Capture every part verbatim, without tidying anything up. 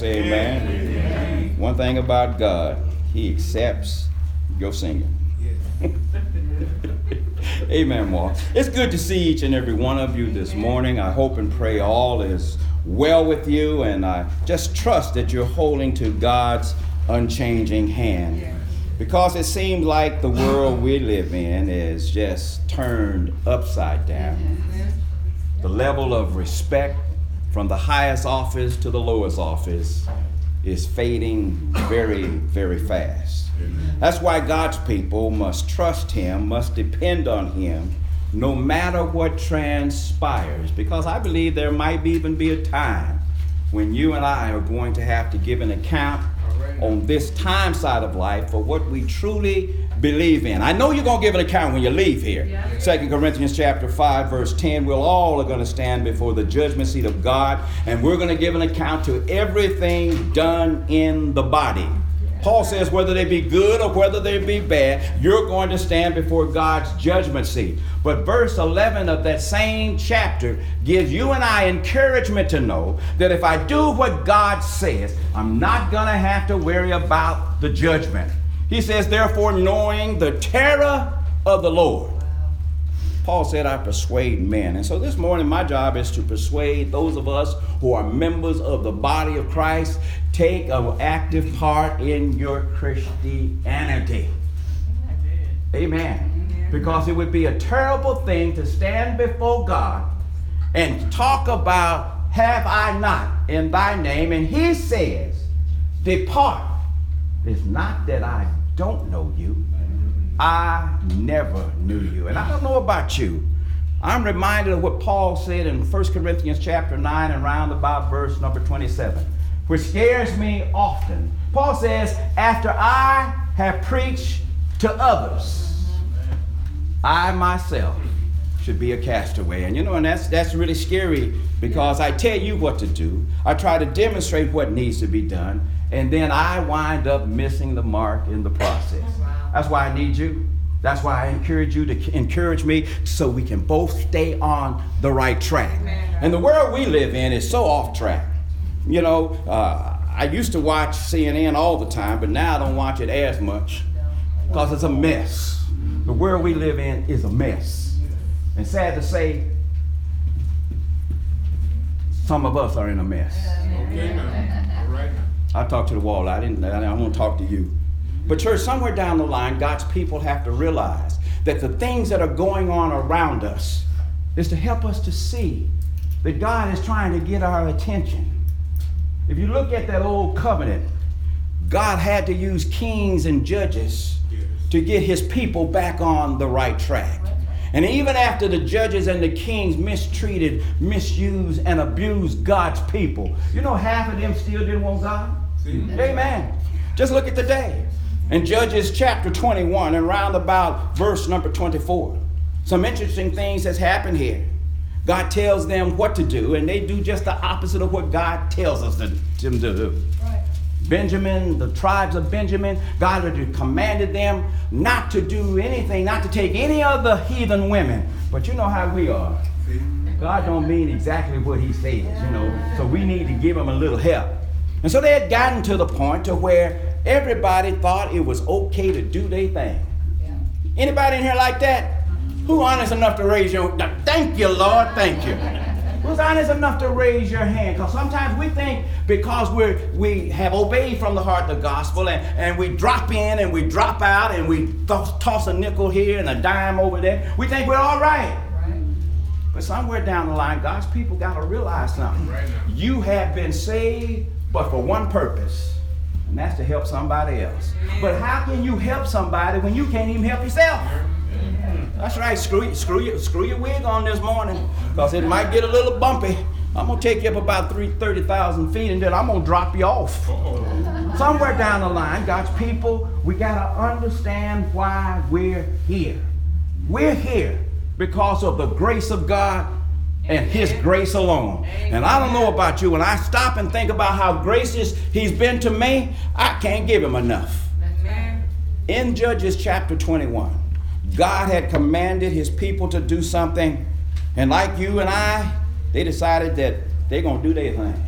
Amen. Amen. One thing about God, He accepts your singing. Yes. Amen, Mark. It's good to see each and every one of you this morning. I hope and pray all is well with you, and I just trust that you're holding to God's unchanging hand. Because it seems like the world we live in is just turned upside down. The level of respect from the highest office to the lowest office is fading very, very fast. Amen. That's why God's people must trust Him, must depend on Him, no matter what transpires. Because I believe there might even be a time when you and I are going to have to give an account on this time side of life for what we truly believe in. I know you're going to give an account when you leave here. Yeah. Second Corinthians chapter five, verse ten, we're all are going to stand before the judgment seat of God, and we're going to give an account to everything done in the body. Paul says whether they be good or whether they be bad, you're going to stand before God's judgment seat. But verse eleven of that same chapter gives you and I encouragement to know that if I do what God says, I'm not going to have to worry about the judgment. He says, therefore, knowing the terror of the Lord. Paul said, I persuade men. And so this morning, my job is to persuade those of us who are members of the body of Christ, take an active part in your Christianity. Amen. Amen. Because it would be a terrible thing to stand before God and talk about, have I not in thy name? And He says, depart. It's not that I don't know you. I never knew you. And I don't know about you. I'm reminded of what Paul said in First Corinthians chapter nine and round about verse number twenty-seven, which scares me often. Paul says, after I have preached to others, I myself should be a castaway. And you know, and that's that's really scary, because I tell you what to do. I try to demonstrate what needs to be done, and then I wind up missing the mark in the process. That's why I need you. That's why I encourage you to encourage me, so we can both stay on the right track. And the world we live in is so off track. You know, uh, I used to watch C N N all the time, but now I don't watch it as much because it's a mess. The world we live in is a mess. And sad to say, some of us are in a mess. Okay, now. All right. I talked to the wall. I didn't. I don't want to talk to you. But church, somewhere down the line, God's people have to realize that the things that are going on around us is to help us to see that God is trying to get our attention. If you look at that old covenant, God had to use kings and judges to get His people back on the right track. And even after the judges and the kings mistreated, misused, and abused God's people, you know, half of them still didn't want God. Amen. Just look at the day. In Judges chapter twenty-one and round about verse number twenty-four, some interesting things has happened here. God tells them what to do, and they do just the opposite of what God tells us to, them to do. Right. Benjamin, the tribes of Benjamin, God had commanded them not to do anything, not to take any of the heathen women. But you know how we are. God don't mean exactly what He says, you know, so we need to give Him a little help. And so they had gotten to the point to where everybody thought it was okay to do their thing. Yeah. Anybody in here like that? Who honest enough to raise your hand? Thank you, Lord, thank you. Who's honest enough to raise your hand? Because sometimes we think because we're, we have obeyed from the heart the gospel, and, and we drop in and we drop out and we th- toss a nickel here and a dime over there, we think we're all right. Right. But somewhere down the line, God's people got to realize something. Right. You have been saved, but for one purpose, and that's to help somebody else. Amen. But how can you help somebody when you can't even help yourself? Amen. That's right. Screw you, screw you, screw your wig on this morning, because it might get a little bumpy. I'm gonna take you up about three thirty thousand feet, and then I'm gonna drop you off. Uh-oh. Somewhere down the line, God's people, we gotta understand why we're here. We're here because of the grace of God and His grace alone. Amen. And I don't know about you, when I stop and think about how gracious He's been to me, I can't give Him enough. Amen. In Judges chapter twenty-one, God had commanded His people to do something, and like you and I, they decided that they're going to do their thing.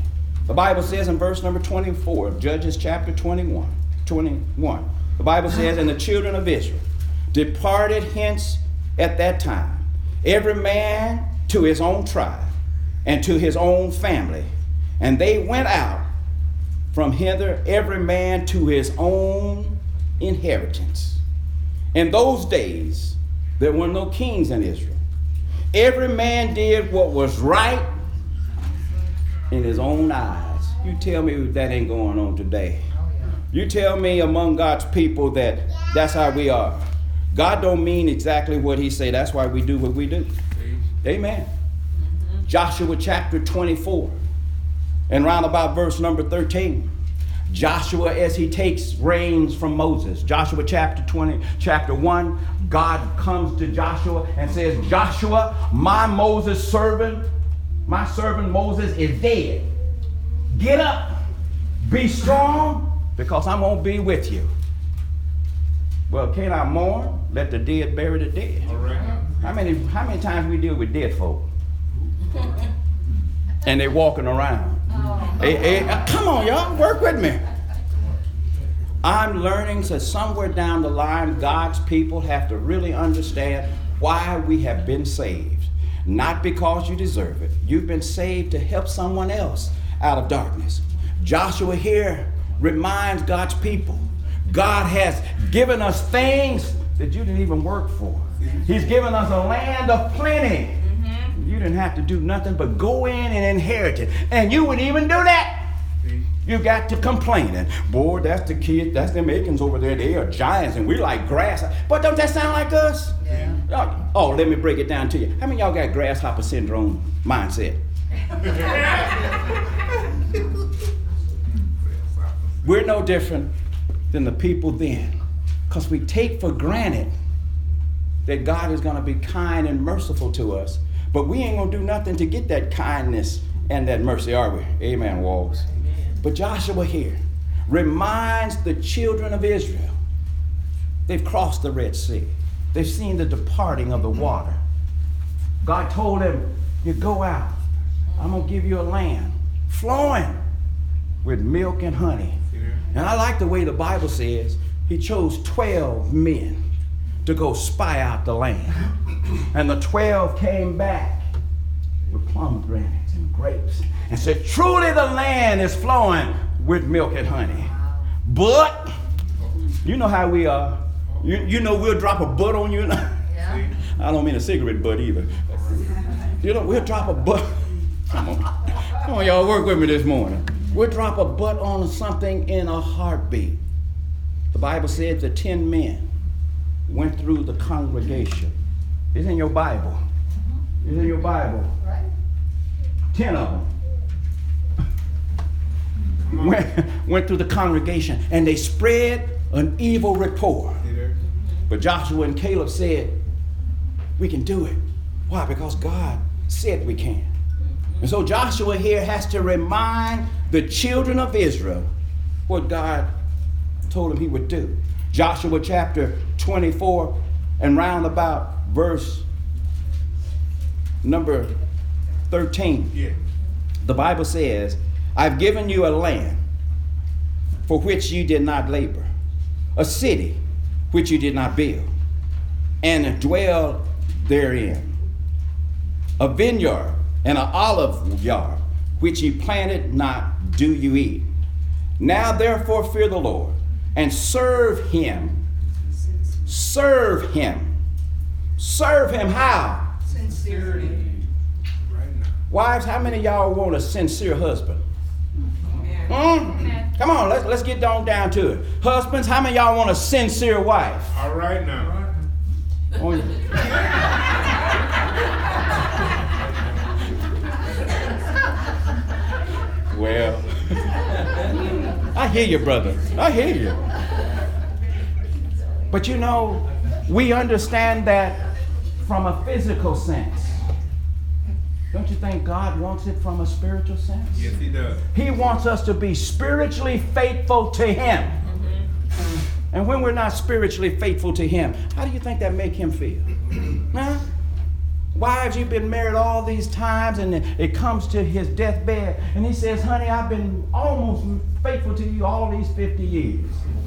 The Bible says in verse number twenty-four of Judges chapter twenty-one, twenty-one, the Bible says, and the children of Israel departed hence at that time, every man to his own tribe and to his own family. And they went out from hither, every man to his own inheritance. In those days, there were no kings in Israel. Every man did what was right in his own eyes. You tell me that ain't going on today. You tell me among God's people that that's how we are. God don't mean exactly what he say. That's why we do what we do. Amen. Mm-hmm. Joshua chapter twenty-four and round about verse number thirteen. Joshua, as he takes reins from Moses. Joshua chapter twenty, chapter one, God comes to Joshua and says, Joshua, my Moses servant, my servant Moses is dead. Get up, be strong, because I'm going to be with you. Well, can't I mourn? Let the dead bury the dead. All right. How many, how many times we deal with dead folk? And they're walking around. Oh. Hey, hey, uh, come on, y'all, work with me. I'm learning that somewhere down the line, God's people have to really understand why we have been saved. Not because you deserve it. You've been saved to help someone else out of darkness. Joshua here reminds God's people, God has given us things that you didn't even work for. He's given us a land of plenty. Mm-hmm. You didn't have to do nothing but go in and inherit it. And you would even do that. You got to complaining. Boy, that's the kid, that's them Aikens over there. They are giants and we like grass. But don't that sound like us? Yeah. Oh, let me break it down to you. How many of y'all got grasshopper syndrome mindset? We're no different than the people then, because we take for granted that God is going to be kind and merciful to us, but we ain't going to do nothing to get that kindness and that mercy, are we? Amen, Walls. But Joshua here reminds the children of Israel, they've crossed the Red Sea. They've seen the departing of the water. God told them, you go out. I'm going to give you a land flowing with milk and honey. And I like the way the Bible says he chose twelve men to go spy out the land. And the twelve came back with pomegranates and grapes and said, truly the land is flowing with milk and honey. But, you know how we are. You, you know we'll drop a butt on you. Yeah. I don't mean a cigarette butt either. You know, we'll drop a butt. Come on. Come on, y'all, work with me this morning. We'll drop a butt on something in a heartbeat. The Bible said the ten men went through the congregation. It's in your Bible. It's in your Bible. Right. Ten of them went, went through the congregation and they spread an evil report. But Joshua and Caleb said, we can do it. Why? Because God said we can. And so Joshua here has to remind the children of Israel what God told him he would do. Joshua chapter twenty-four and round about verse number thirteen. Yeah. The Bible says, I've given you a land for which you did not labor, a city which you did not build, and dwell therein, a vineyard and an olive yard, which ye planted not, do you eat. Now therefore fear the Lord, and serve him. Serve him. Serve him how? Sincerity. Wives, how many of y'all want a sincere husband? Hmm? Come on, let's let's get down down to it. Husbands, how many of y'all want a sincere wife? All right now. Oh, yeah. Well, I hear you, brother. I hear you. But you know, we understand that from a physical sense. Don't you think God wants it from a spiritual sense? Yes, he does. He wants us to be spiritually faithful to him. Mm-hmm. And when we're not spiritually faithful to him, how do you think that make him feel? Huh? Wives, you've been married all these times, and it comes to his deathbed, and he says, honey, I've been almost faithful to you all these fifty years.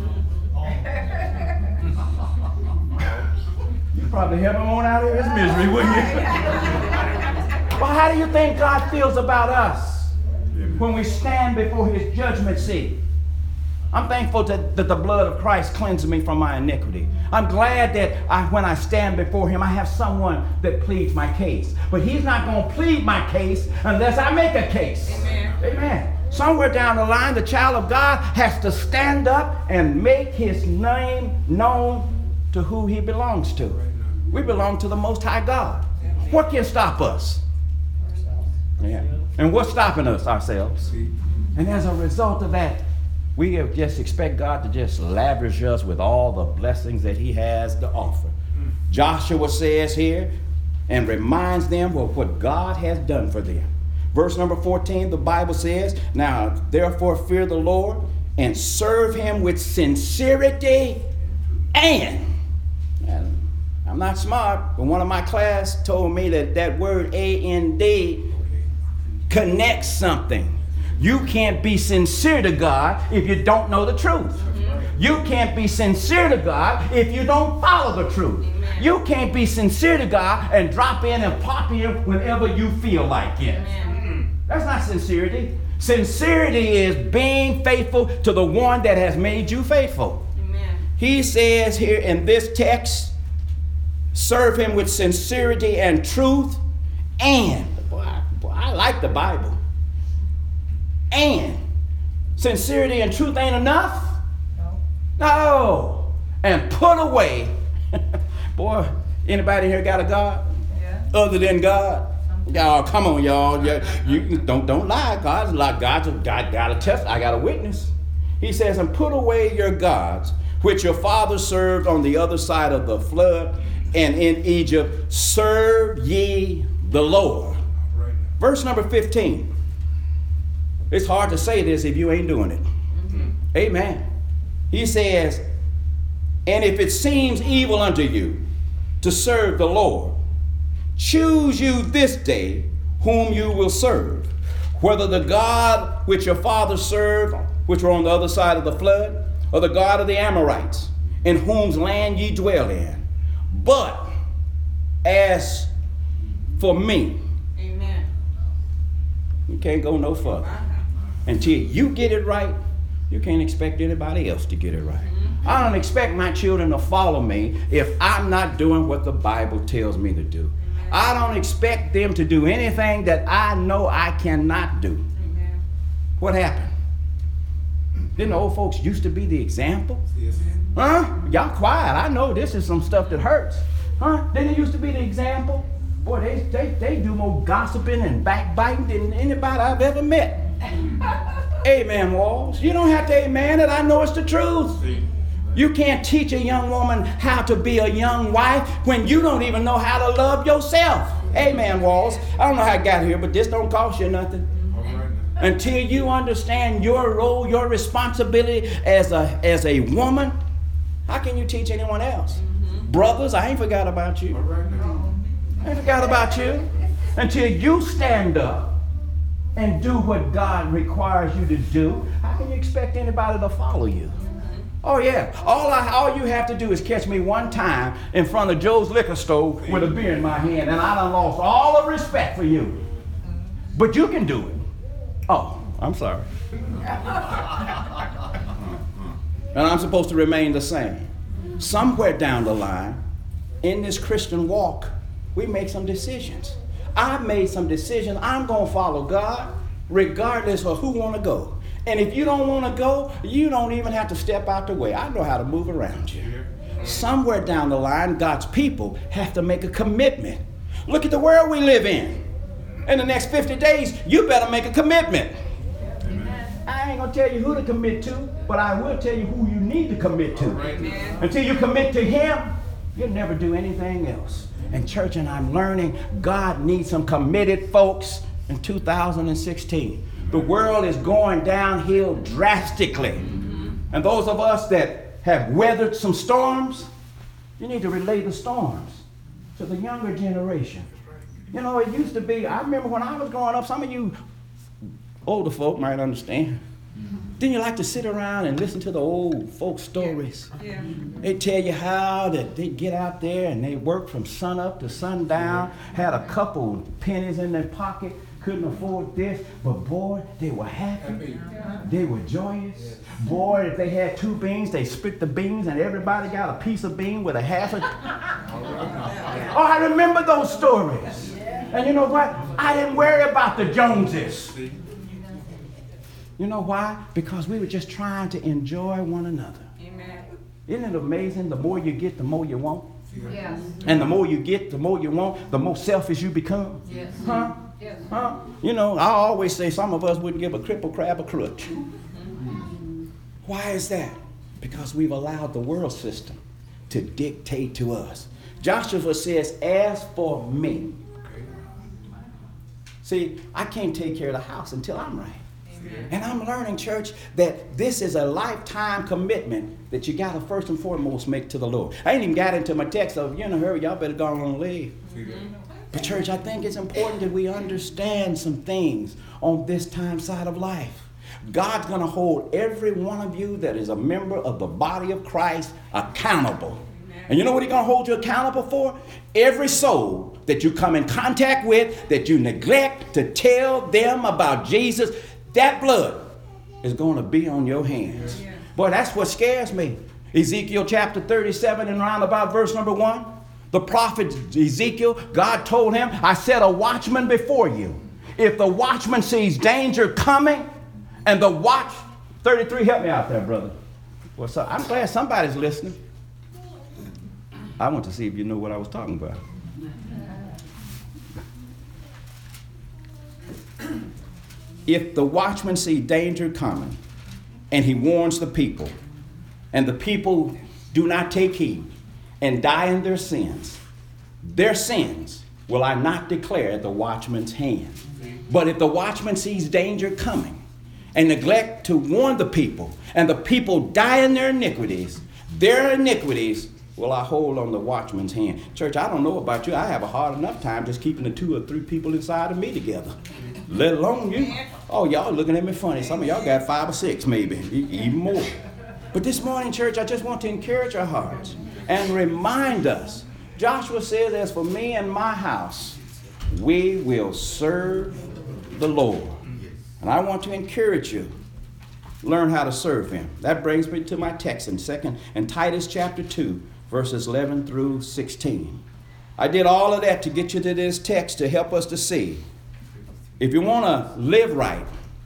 You'd probably help him on out of his misery, wouldn't you? Well, how do you think God feels about us when we stand before his judgment seat? I'm thankful that, that the blood of Christ cleanses me from my iniquity. I'm glad that I, when I stand before him, I have someone that pleads my case. But he's not going to plead my case unless I make a case. Amen. Amen. Somewhere down the line, the child of God has to stand up and make his name known to who he belongs to. We belong to the Most High God. What can stop us? Yeah. And what's stopping us? Ourselves. And as a result of that, we just expect God to just lavish us with all the blessings that he has to offer. Joshua says here and reminds them of what God has done for them. Verse number fourteen, the Bible says, now therefore fear the Lord and serve him with sincerity and, and I'm not smart, but one of my class told me that that word A N D connects something. You can't be sincere to God if you don't know the truth. Mm-hmm. You can't be sincere to God if you don't follow the truth. Amen. You can't be sincere to God and drop in and pop in whenever you feel like it. Amen. That's not sincerity. Sincerity is being faithful to the one that has made you faithful. Amen. He says here in this text, serve him with sincerity and truth. And, boy, I, boy, I like the Bible. And sincerity and truth ain't enough? No. No. And put away. Boy, anybody here got a God? Yeah. Other than God? Y'all, come on, y'all. Yeah, you don't don't lie. God's like God's God got a test. I got a witness. He says, and put away your gods, which your father served on the other side of the flood, and in Egypt serve ye the Lord. Right. Verse number fifteen. It's hard to say this if you ain't doing it. Mm-hmm. Amen. He says, and if it seems evil unto you to serve the Lord, choose you this day whom you will serve, whether the God which your fathers served, which were on the other side of the flood, or the God of the Amorites, in whose land ye dwell in. But as for me, amen, you can't go no further. Until you get it right, you can't expect anybody else to get it right. Mm-hmm. I don't expect my children to follow me if I'm not doing what the Bible tells me to do. Amen. I don't expect them to do anything that I know I cannot do. Amen. What happened? Didn't the old folks used to be the example? Yes. Huh? Y'all quiet. I know this is some stuff that hurts. Huh? Didn't it used to be the example? Boy, they, they, they do more gossiping and backbiting than anybody I've ever met. Amen, Walls. You don't have to amen it. I know it's the truth. You can't teach a young woman how to be a young wife when you don't even know how to love yourself. Amen, Walls. I don't know how I got here, but this don't cost you nothing. Until you understand your role, your responsibility as a as a woman, how can you teach anyone else? Mm-hmm. Brothers, I ain't forgot about you. I ain't forgot about you. Until you stand up and do what God requires you to do, how can you expect anybody to follow you? Oh yeah, all I, all you have to do is catch me one time in front of Joe's liquor store with a beer in my hand, and I done lost all the respect for you. But you can do it. Oh, I'm sorry. And I'm supposed to remain the same. Somewhere down the line, in this Christian walk, we make some decisions. I've made some decisions. I'm going to follow God regardless of who want to go. And if you don't want to go, you don't even have to step out the way. I know how to move around you. Somewhere down the line, God's people have to make a commitment. Look at the world we live in. In the next fifty days, you better make a commitment. Amen. I ain't going to tell you who to commit to, but I will tell you who you need to commit to. Amen. Until you commit to him, you'll never do anything else. And church, and I'm learning God needs some committed folks in two thousand sixteen. The world is going downhill drastically. Mm-hmm. And those of us that have weathered some storms, you need to relay the storms to the younger generation. You know, it used to be, I remember when I was growing up, some of you older folk might understand. Then you like to sit around and listen to the old folk stories. Yeah. They tell you how that they get out there and they work from sun up to sundown, had a couple pennies in their pocket, couldn't afford this, but boy, they were happy. They were joyous. Boy, if they had two beans, they split the beans and everybody got a piece of bean with a half a... Oh, I remember those stories. And you know what? I didn't worry about the Joneses. You know why? Because we were just trying to enjoy one another. Amen. Isn't it amazing? The more you get, the more you want. Yes. And the more you get, the more you want, the more selfish you become. Yes. Huh? Yes. Huh? You know, I always say some of us wouldn't give a crippled crab a crutch. Mm-hmm. Why is that? Because we've allowed the world system to dictate to us. Joshua says, as for me. See, I can't take care of the house until I'm right. And I'm learning, church, that this is a lifetime commitment that you got to first and foremost make to the Lord. I ain't even got into my text of, you in a hurry, y'all better go on and leave. Mm-hmm. But church, I think it's important that we understand some things on this time side of life. God's going to hold every one of you that is a member of the body of Christ accountable. And you know what he's going to hold you accountable for? Every soul that you come in contact with, that you neglect to tell them about Jesus, that blood is going to be on your hands. Yeah. Boy, that's what scares me. Ezekiel chapter thirty-seven and round about verse number one. The prophet Ezekiel, God told him, I set a watchman before you. If the watchman sees danger coming, and the watch, thirty-three, help me out there, brother. What's up? I'm glad somebody's listening. I want to see if you know what I was talking about. If the watchman see danger coming, and he warns the people, and the people do not take heed and die in their sins, their sins will I not declare at the watchman's hand. But if the watchman sees danger coming and neglect to warn the people, and the people die in their iniquities, their iniquities will I hold on the watchman's hand. Church, I don't know about you. I have a hard enough time just keeping the two or three people inside of me together, let alone you. Oh, y'all looking at me funny. Some of y'all got five or six, maybe, even more. But this morning, church, I just want to encourage our hearts and remind us. Joshua says, as for me and my house, we will serve the Lord. And I want to encourage you. Learn how to serve him. That brings me to my text in second in Titus chapter two, verses eleven through sixteen. I did all of that to get you to this text to help us to see. If you want to live right,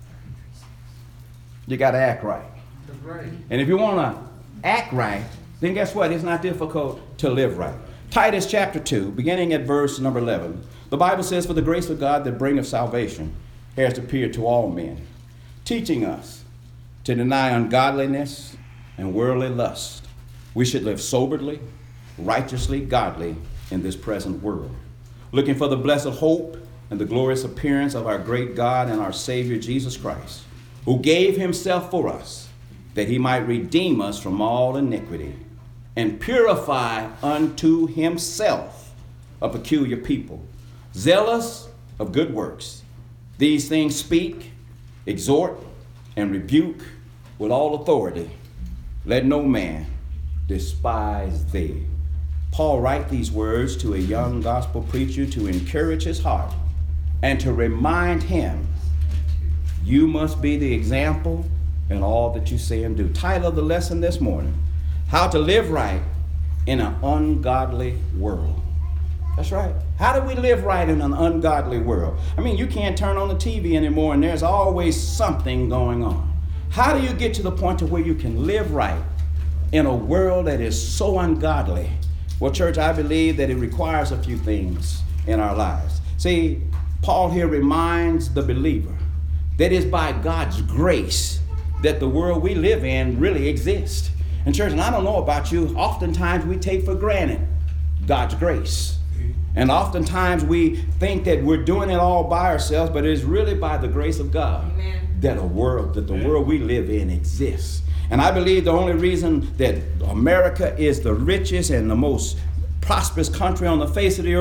you got to act right. That's right. And if you want to act right, then guess what? It's not difficult to live right. Titus chapter two, beginning at verse number eleven. The Bible says, for the grace of God that bringeth salvation has appeared to all men, teaching us to deny ungodliness and worldly lust. We should live soberly, righteously, godly in this present world, looking for the blessed hope and the glorious appearance of our great God and our Savior Jesus Christ, who gave himself for us, that he might redeem us from all iniquity and purify unto himself a peculiar people, zealous of good works. These things speak, exhort, and rebuke with all authority. Let no man despise thee. Paul writes these words to a young gospel preacher to encourage his heart and to remind him, you must be the example in all that you say and do. Title of the lesson this morning, how to live right in an ungodly world. That's right. How do we live right in an ungodly world? I mean, you can't turn on the T V anymore and there's always something going on. How do you get to the point to where you can live right in a world that is so ungodly? Well, church, I believe that it requires a few things in our lives. See, Paul here reminds the believer that it's by God's grace that the world we live in really exists. And church, and I don't know about you, oftentimes we take for granted God's grace. And oftentimes we think that we're doing it all by ourselves, but it is really by the grace of God. Amen. that a world, that the world we live in exists. And I believe the only reason that America is the richest and the most prosperous country on the face of the earth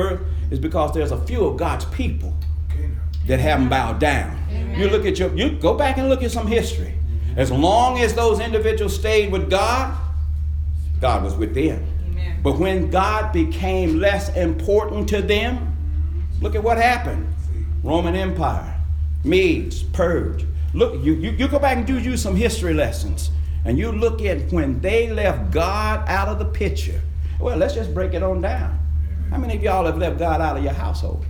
is because there's a few of God's people Okay, now. that haven't bowed down. Amen. You look at your, you go back and look at some history. As long as those individuals stayed with God, God was with them. Amen. But when God became less important to them, look at what happened. Roman Empire, Medes, Purge. Look, you, you, you go back and do you some history lessons. And you look at when they left God out of the picture. Well, let's just break it on down. How many of y'all have left God out of your household?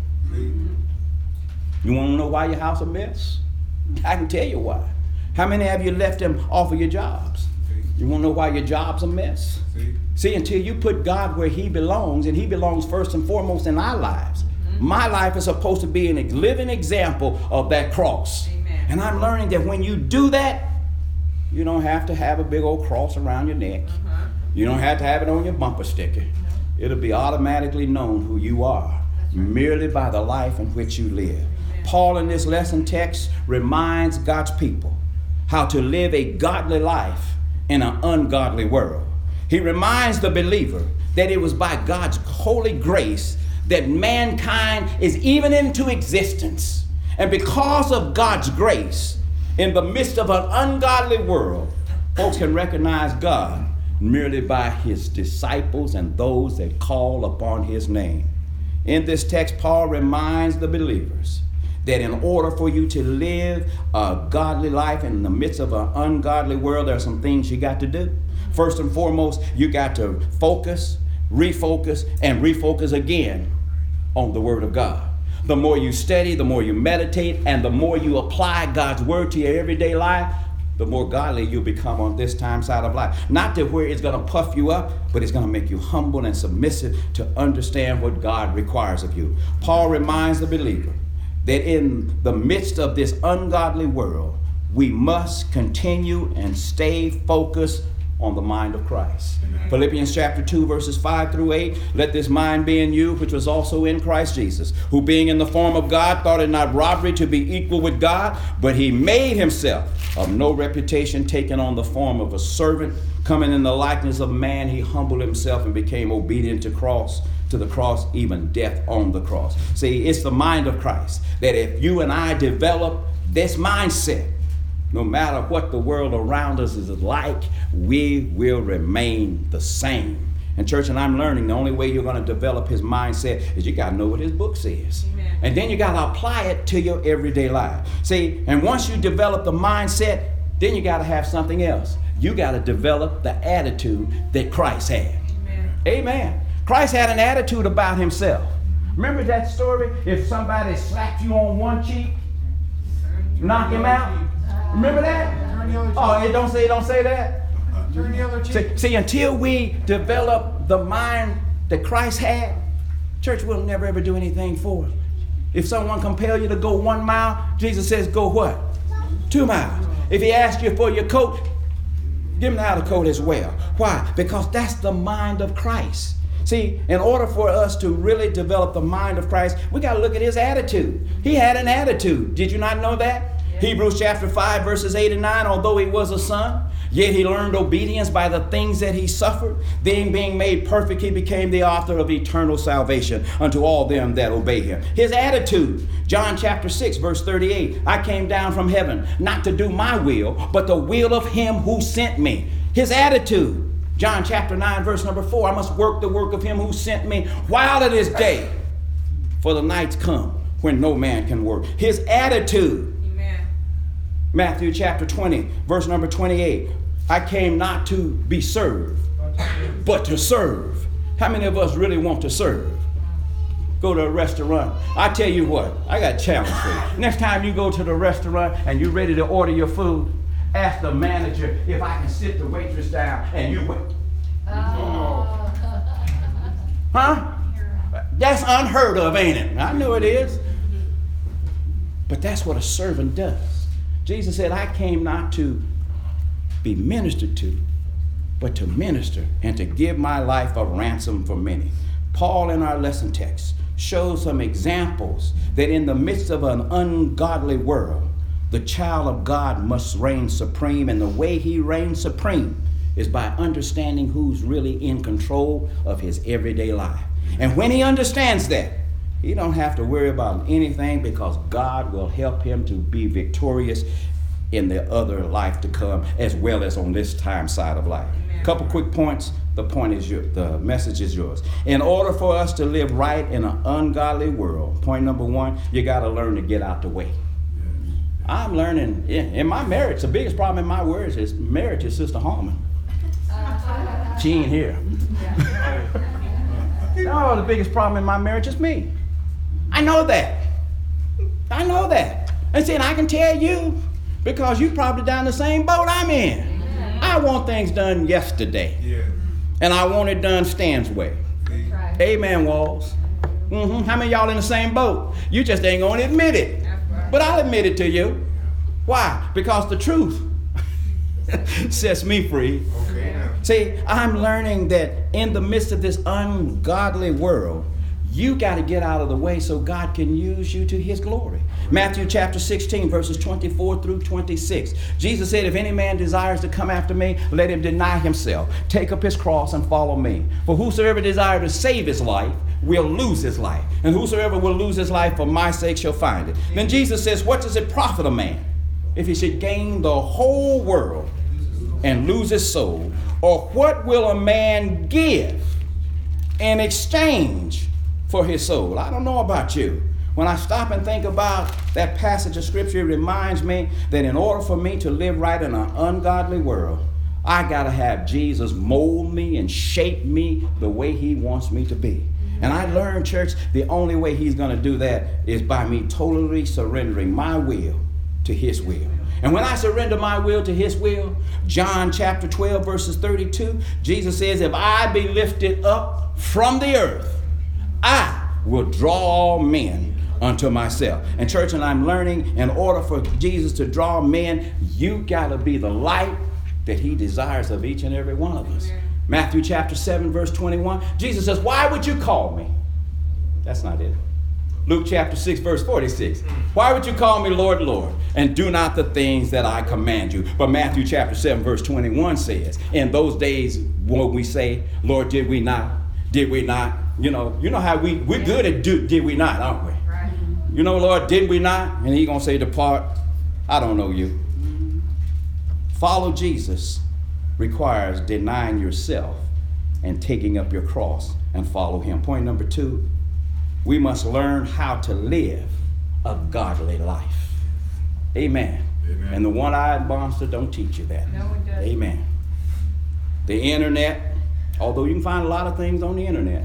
You want to know why your house a mess? I can tell you why. How many of you left him off of your jobs? You want to know why your job's a mess? See? See, until you put God where he belongs, and he belongs first and foremost in our lives. My life is supposed to be a living example of that cross. Amen. And I'm learning that when you do that, you don't have to have a big old cross around your neck. Uh-huh. You don't have to have it on your bumper sticker. It'll be automatically known who you are merely by the life in which you live. Paul in this lesson text reminds God's people how to live a godly life in an ungodly world. He reminds the believer that it was by God's holy grace that mankind is even into existence. And because of God's grace, in the midst of an ungodly world, folks can recognize God merely by his disciples and those that call upon his name. In this text, Paul reminds the believers that in order for you to live a godly life in the midst of an ungodly world, there are some things you got to do. First and foremost, you got to focus, refocus, and refocus again on the Word of God. The more you study, the more you meditate, and the more you apply God's Word to your everyday life, the more godly you'll become on this time side of life. Not to where it's going to puff you up, but it's going to make you humble and submissive to understand what God requires of you. Paul reminds the believer that in the midst of this ungodly world, we must continue and stay focused on the mind of Christ. Amen. Philippians chapter two, verses five through eight, let this mind be in you, which was also in Christ Jesus, who being in the form of God, thought it not robbery to be equal with God, but he made himself of no reputation, taking on the form of a servant, coming in the likeness of man, he humbled himself and became obedient to cross, to the cross, even death on the cross. See, it's the mind of Christ, that if you and I develop this mindset, no matter what the world around us is like, we will remain the same. And church, and I'm learning the only way you're going to develop his mindset is you got to know what his book says. Amen. And then you got to apply it to your everyday life. See, and once you develop the mindset, then you got to have something else. You got to develop the attitude that Christ had. Amen. Amen. Christ had an attitude about himself. Remember that story? If somebody slapped you on one cheek, knock him out. Remember that? Oh, it don't say, it don't say that. Turn the other cheek. See, see, until we develop the mind that Christ had, church will never ever do anything for us. If someone compel you to go one mile, Jesus says go what? Two miles. If he asks you for your coat, give him the outer coat as well. Why? Because that's the mind of Christ. See, in order for us to really develop the mind of Christ, we got to look at his attitude. He had an attitude. Did you not know that? Hebrews chapter five, verses eight and nine, although he was a son, yet he learned obedience by the things that he suffered. Then being made perfect, he became the author of eternal salvation unto all them that obey him. His attitude, John chapter six, verse thirty-eight, I came down from heaven, not to do my will, but the will of him who sent me. His attitude, John chapter nine, verse number four, I must work the work of him who sent me while it is day, for the nights come when no man can work. His attitude, Matthew chapter twenty, verse number twenty-eight. I came not to be served, but to serve. How many of us really want to serve? Go to a restaurant. I tell you what, I got a challenge for you. Next time you go to the restaurant and you're ready to order your food, ask the manager if I can sit the waitress down and you wait. Oh. Huh? That's unheard of, ain't it? I know it is. But that's what a servant does. Jesus said, I came not to be ministered to, but to minister and to give my life a ransom for many. Paul in our lesson text shows some examples that in the midst of an ungodly world, the child of God must reign supreme, and the way he reigns supreme is by understanding who's really in control of his everyday life. And when he understands that, He don't have to worry about anything because God will help him to be victorious in the other life to come as well as on this time side of life. A couple quick points. The point is your, the message is yours. In order for us to live right in an ungodly world, point number one, you got to learn to get out the way. I'm learning in, in my marriage. The biggest problem in my marriage is marriage is Sister Harmon. She ain't here. No, the biggest problem in my marriage is me. I know that. I know that. And see, and I can tell you because you probably down the same boat I'm in. I want things done yesterday. Yeah. And I want it done Stan's way. Right. Amen, Walls. Mm-hmm. How many of y'all in the same boat? You just ain't going to admit it. But I'll admit it to you. Why? Because the truth sets me free. Okay, now. See, I'm learning that in the midst of this ungodly world, you got to get out of the way so God can use you to his glory. Matthew chapter sixteen, verses twenty-four through twenty-six. Jesus said, if any man desires to come after me, let him deny himself, take up his cross and follow me. For whosoever desires to save his life will lose his life. And whosoever will lose his life for my sake shall find it. Then Jesus says, what does it profit a man if he should gain the whole world and lose his soul? Or what will a man give in exchange for his soul? I don't know about you. When I stop and think about that passage of scripture, it reminds me that in order for me to live right in an ungodly world, I got to have Jesus mold me and shape me the way he wants me to be. And I learned, church, the only way he's going to do that is by me totally surrendering my will to his will. And when I surrender my will to his will, John chapter twelve, verses thirty-two, Jesus says, if I be lifted up from the earth, I will draw all men unto myself. And church, and I'm learning, in order for Jesus to draw men, you got to be the light that he desires of each and every one of us. Amen. Matthew chapter seven, verse twenty-one, Jesus says, why would you call me? That's not it. Luke chapter six, verse forty-six. Why would you call me Lord, Lord, and do not the things that I command you? But Matthew chapter seven, verse twenty-one says, in those days when we say, Lord, did we not? Did we not? You know, you know how we, we're good at do, did we not, aren't we? Right. You know, Lord, did we not? And he's going to say, depart. I don't know you. Mm-hmm. Follow Jesus requires denying yourself and taking up your cross and follow him. Point number two, we must learn how to live a godly life. Amen. Amen. And the one-eyed monster don't teach you that. No, it doesn't. Amen. The internet, although you can find a lot of things on the internet,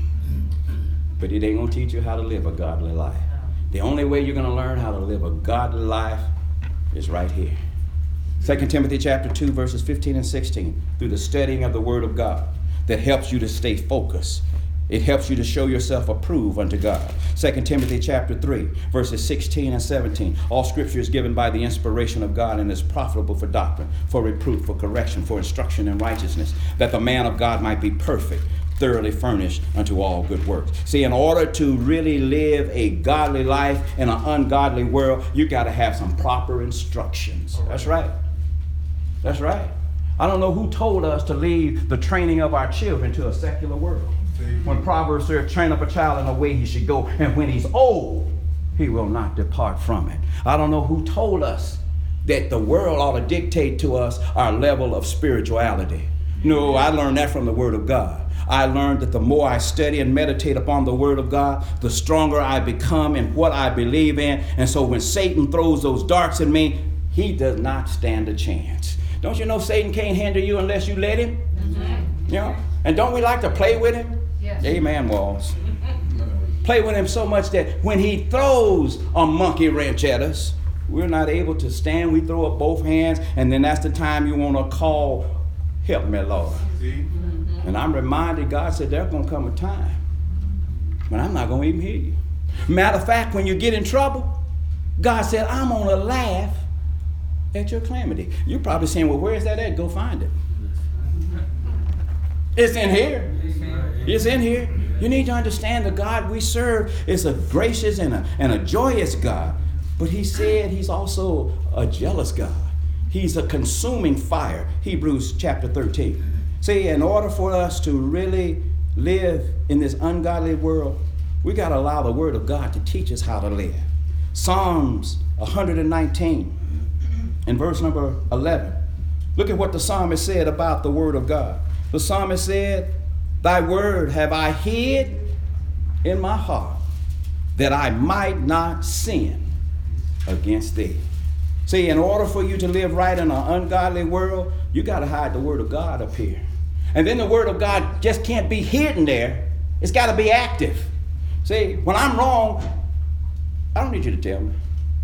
but it ain't going to teach you how to live a godly life. The only way you're going to learn how to live a godly life is right here. Second Timothy chapter two, verses fifteen and sixteen, through the studying of the Word of God that helps you to stay focused. It helps you to show yourself approved unto God. Second Timothy chapter three, verses sixteen and seventeen. All scripture is given by the inspiration of God and is profitable for doctrine, for reproof, for correction, for instruction in righteousness, that the man of God might be perfect, thoroughly furnished unto all good works. See, in order to really live a godly life in an ungodly world, you got to have some proper instructions. That's right. That's right. I don't know who told us to leave the training of our children to a secular world. When Proverbs says, train up a child in the way he should go, and when he's old, he will not depart from it. I don't know who told us that the world ought to dictate to us our level of spirituality. No, I learned that from the Word of God. I learned that the more I study and meditate upon the Word of God, the stronger I become in what I believe in. And so when Satan throws those darts at me, he does not stand a chance. Don't you know Satan can't hinder you unless you let him? Mm-hmm. You know? And don't we like to play with him? Yes. Amen, Walls. Play with him so much that when he throws a monkey wrench at us, we're not able to stand. We throw up both hands, and then that's the time you want to call, help me, Lord. Mm-hmm. And I'm reminded, God said there's going to come a time when I'm not going to even hear you. Matter of fact, when you get in trouble, God said, I'm going to laugh at your calamity. You're probably saying, well, where is that at? Go find it. It's in here. It's in here. You need to understand the God we serve is a gracious and a, and a joyous God. But he said he's also a jealous God. He's a consuming fire. Hebrews chapter thirteen. See, in order for us to really live in this ungodly world, We got to allow the word of God to teach us how to live. Psalms one nineteen in verse number eleven. Look at what the psalmist said about the word of God. The psalmist said, thy word have I hid in my heart, that I might not sin against thee. See, in order for you to live right in an ungodly world, you got to hide the word of God up here. And then the word of God just can't be hidden there. It's got to be active. See, when I'm wrong, I don't need you to tell me.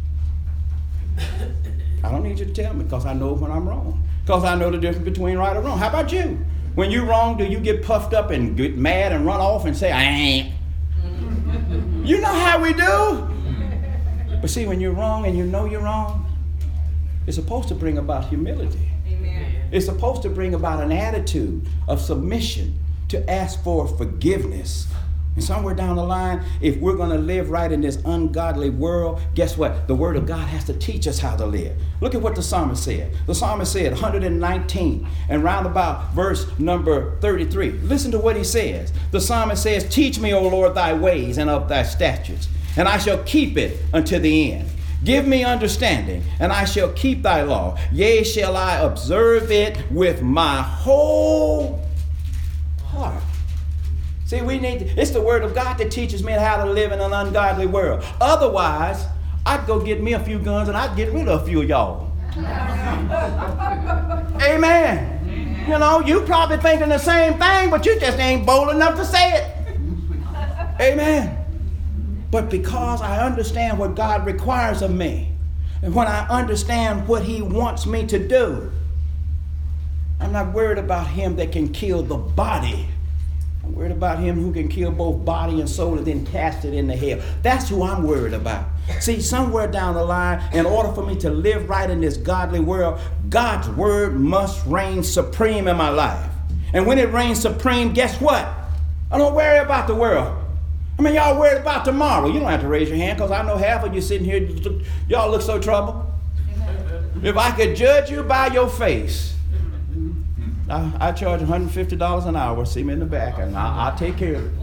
I don't need you to tell me, because I know when I'm wrong. Because I know the difference between right or wrong. How about you? When you're wrong, do you get puffed up and get mad and run off and say, I ain't? You know how we do. But see, when you're wrong and you know you're wrong, it's supposed to bring about humility. Amen. It's supposed to bring about an attitude of submission to ask for forgiveness. And somewhere down the line, if we're going to live right in this ungodly world, guess what? The word of God has to teach us how to live. Look at what the psalmist said. The psalmist said, one nineteen, and round about verse number thirty-three. Listen to what he says. The psalmist says, teach me, O Lord, thy ways and of thy statutes, and I shall keep it unto the end. Give me understanding, and I shall keep thy law. Yea, shall I observe it with my whole heart. See, we need, to, it's the word of God that teaches me how to live in an ungodly world. Otherwise, I'd go get me a few guns and I'd get rid of a few of y'all. Amen. You know, you probably thinking the same thing, but you just ain't bold enough to say it. Amen. But because I understand what God requires of me, and when I understand what he wants me to do, I'm not worried about him that can kill the body. I'm worried about him who can kill both body and soul and then cast it into hell. That's who I'm worried about. See, somewhere down the line, in order for me to live right in this godly world, God's word must reign supreme in my life. And when it reigns supreme, guess what? I don't worry about the world. I mean, y'all worried about tomorrow. You don't have to raise your hand, because I know half of you sitting here, y'all look so troubled. If I could judge you by your face, I, I charge one hundred fifty dollars an hour. See me in the back, and I, I'll take care of it.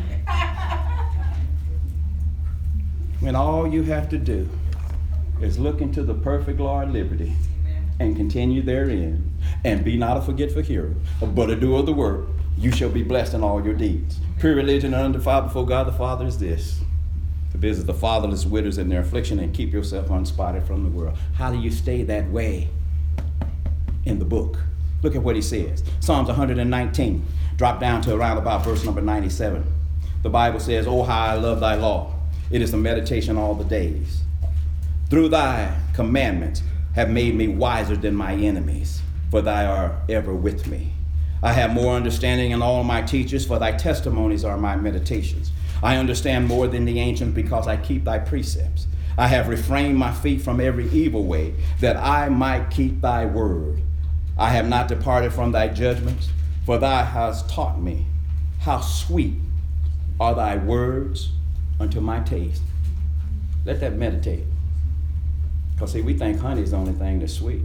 When all you have to do is look into the perfect law of liberty and continue therein, and be not a forgetful hearer, but a doer of the word, you shall be blessed in all your deeds. Pure religion and undefiled before God the Father is this: to visit the fatherless widows in their affliction and keep yourself unspotted from the world. How do you stay that way? In the book. Look at what he says. Psalms one nineteen, drop down to around about verse number ninety-seven. The Bible says, oh, how I love thy law. It is the meditation all the days. Through thy commandments have made me wiser than my enemies, for thy art ever with me. I have more understanding than all my teachers, for thy testimonies are my meditations. I understand more than the ancients, because I keep thy precepts. I have refrained my feet from every evil way, that I might keep thy word. I have not departed from thy judgments, for thou hast taught me how sweet are thy words unto my taste. Let that meditate. Because see, we think honey is the only thing that's sweet.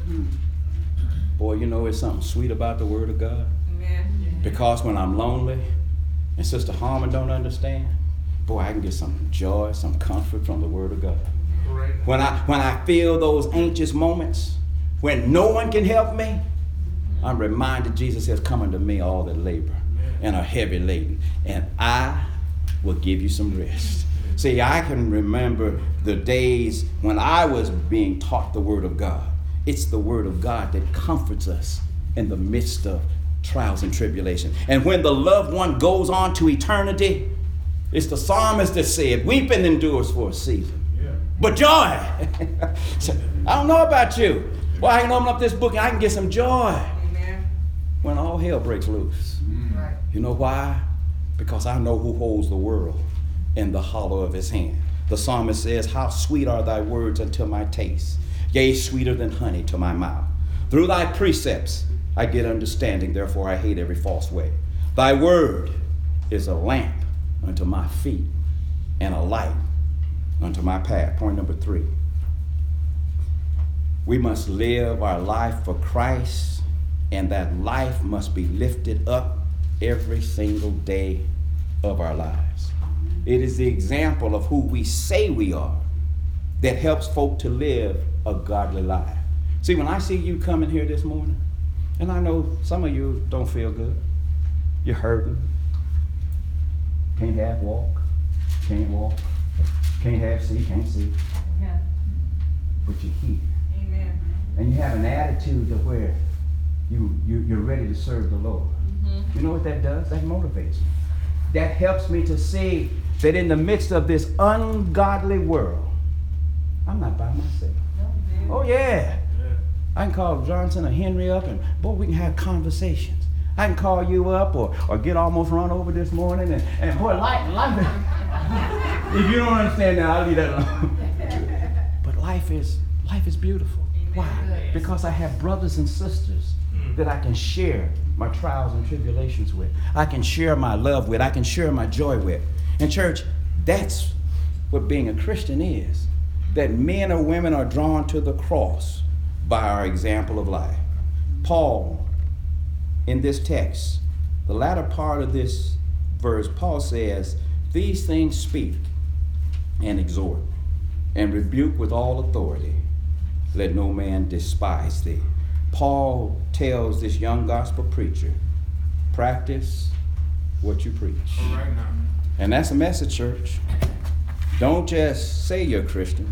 Boy, you know, it's something sweet about the word of God. Amen. Because when I'm lonely and Sister Harmon don't understand, boy, I can get some joy, some comfort from the word of God. Right. When I when I feel those anxious moments, when no one can help me, I'm reminded Jesus says, come unto me all that labor and are heavy laden, and I will give you some rest. See, I can remember the days when I was being taught the word of God. It's the word of God that comforts us in the midst of trials and tribulation. And when the loved one goes on to eternity, it's the psalmist that said, weeping endures for a season, Yeah. but joy. So, I don't know about you. Well, I can open up this book and I can get some joy Amen. when all hell breaks loose. Right. You know why? Because I know who holds the world in the hollow of his hand. The psalmist says, how sweet are thy words unto my taste, yea, sweeter than honey to my mouth. Through thy precepts I get understanding, therefore I hate every false way. Thy word is a lamp unto my feet and a light unto my path. Point number three. We must live our life for Christ, and that life must be lifted up every single day of our lives. It is the example of who we say we are that helps folk to live a godly life. See, when I see you coming here this morning, and I know some of you don't feel good. You're hurting. Can't half walk. Can't walk. Can't half see. Can't see. Amen. But you're here. Amen. And you have an attitude to where you, you, you're ready to serve the Lord. Mm-hmm. You know what that does? That motivates me. That helps me to see that in the midst of this ungodly world, I'm not by myself. No, Oh, yeah. I can call Johnson or Henry up and, boy, we can have conversations. I can call you up or, or get almost run over this morning. And, and boy, life, life if you don't understand that, I'll leave that alone. But life is, life is beautiful. Why? Because I have brothers and sisters that I can share my trials and tribulations with. I can share my love with. I can share my joy with. And church, that's what being a Christian is. That men or women are drawn to the cross by our example of life. Paul, in this text, the latter part of this verse, Paul says, these things speak and exhort and rebuke with all authority. Let no man despise thee. Paul tells this young gospel preacher, practice what you preach. All right now. And that's a message, church. Don't just say you're a Christian.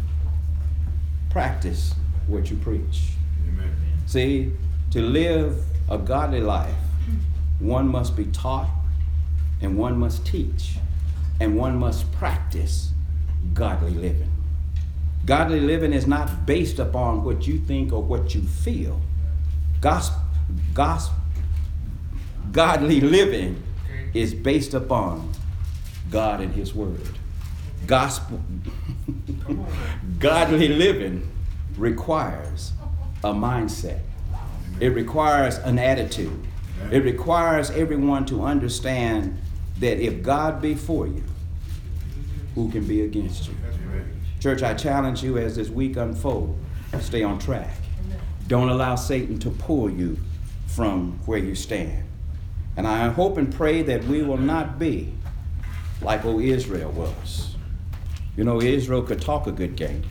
Practice what you preach. Amen. See, to live a godly life, one must be taught, and one must teach, and one must practice godly living. Godly living is not based upon what you think or what you feel. Gospel, gospel, godly living is based upon God and His Word. Gospel, godly living requires a mindset. It requires an attitude. It requires everyone to understand that if God be for you, who can be against you? Church, I challenge you as this week unfolds, stay on track. Don't allow Satan to pull you from where you stand. And I hope and pray that we will not be like old Israel was. You know, Israel could talk a good game.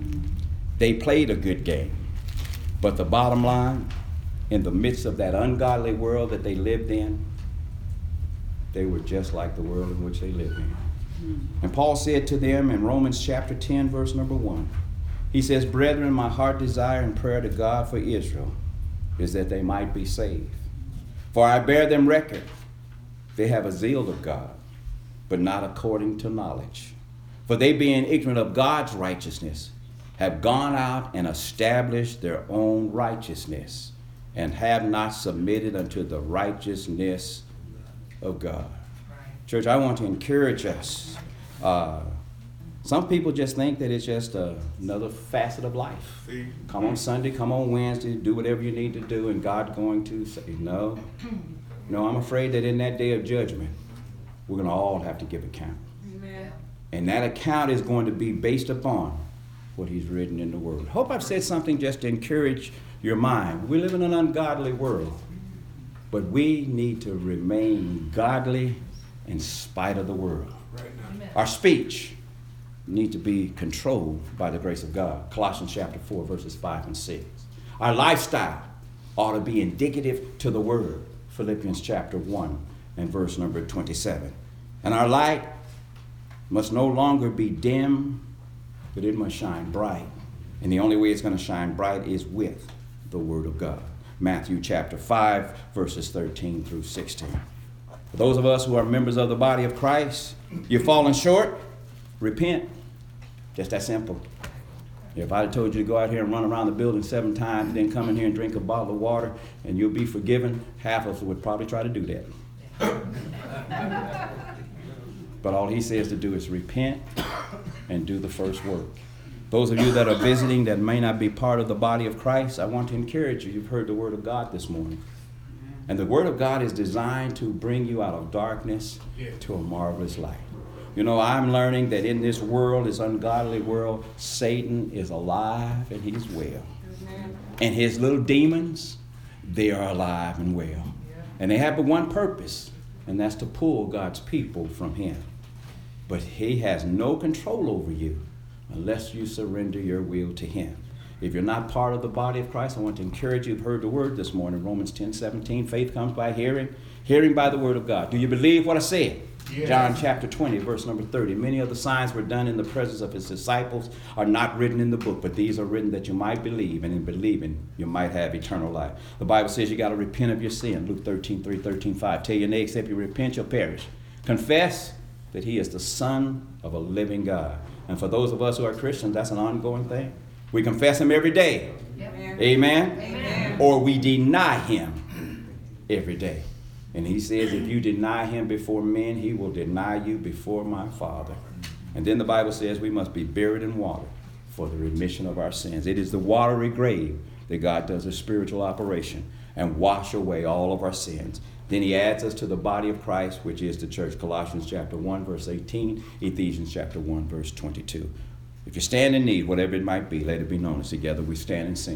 They played a good game. But the bottom line, in the midst of that ungodly world that they lived in, they were just like the world in which they lived in. And Paul said to them in Romans chapter ten, verse number one, he says, brethren, my heart desire and prayer to God for Israel is that they might be saved. For I bear them record, they have a zeal of God, but not according to knowledge. For they being ignorant of God's righteousness, have gone out and established their own righteousness, and have not submitted unto the righteousness of God. Church, I want to encourage us. Uh, some people just think that it's just uh, another facet of life. See? Come on Sunday, come on Wednesday, do whatever you need to do, and God's going to say, no. No, I'm afraid that in that day of judgment, we're going to all have to give account. Amen. And that account is going to be based upon what He's written in the Word. Hope I've said something just to encourage your mind. We live in an ungodly world, but we need to remain godly in spite of the world. Right now. Our speech needs to be controlled by the grace of God. Colossians chapter four, verses five and six. Our lifestyle ought to be indicative to the Word. Philippians chapter one and verse number twenty-seven. And our light must no longer be dim, but it must shine bright. And the only way it's going to shine bright is with the Word of God. Matthew chapter five, verses thirteen through sixteen. For those of us who are members of the body of Christ, you've fallen short, repent. Just that simple. If I had told you to go out here and run around the building seven times, then come in here and drink a bottle of water and you'll be forgiven, half of us would probably try to do that. But all He says to do is repent and do the first work. Those of you that are visiting that may not be part of the body of Christ, I want to encourage you. You've heard the Word of God this morning. And the Word of God is designed to bring you out of darkness to a marvelous light. You know, I'm learning that in this world, this ungodly world, Satan is alive and he's well. And his little demons, they are alive and well. And they have but one purpose, and that's to pull God's people from Him. but he has no control over you unless you surrender your will to him. If you're not part of the body of Christ, I want to encourage you. You've heard the word this morning, Romans ten seventeen. Faith comes by hearing, hearing by the word of God. Do you believe what I said? Yes. John chapter twenty, verse number thirty. Many of the signs were done in the presence of his disciples are not written in the book, but these are written that you might believe, and in believing you might have eternal life. The Bible says you got to repent of your sin. Luke thirteen three, thirteen five. Tell your neighbor, except you repent, you'll perish. Confess that he is the Son of a living God. And for those of us who are Christians, that's an ongoing thing. We confess him every day. Yep. Amen? Amen. Or we deny him every day. And he says, if you deny him before men, he will deny you before my Father. And then the Bible says we must be buried in water for the remission of our sins. It is the watery grave that God does a spiritual operation and wash away all of our sins. Then he adds us to the body of Christ, which is the church. Colossians chapter one, verse eighteen, Ephesians chapter one, verse twenty-two. If you stand in need, whatever it might be, let it be known as together we stand and sing.